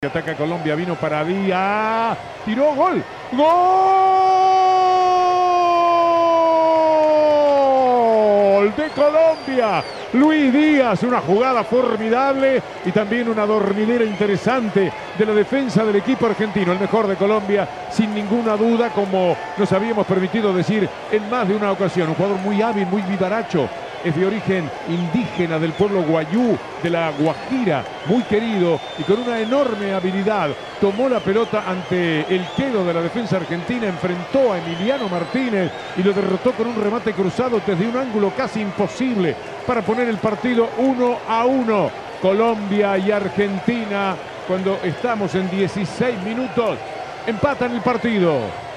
Ataca Colombia, vino para Díaz, tiró, gol, gol de Colombia. Luis Díaz, una jugada formidable y también una dormidera interesante de la defensa del equipo argentino. El mejor de Colombia, sin ninguna duda, como nos habíamos permitido decir en más de una ocasión. Un jugador muy hábil, muy vivaracho. Es de origen indígena del pueblo guayú, de la Guajira, muy querido y con una enorme habilidad. Tomó la pelota ante el quedo de la defensa argentina, enfrentó a Emiliano Martínez y lo derrotó con un remate cruzado desde un ángulo casi imposible para poner el partido 1-1. Colombia y Argentina, cuando estamos en 16 minutos, empatan el partido.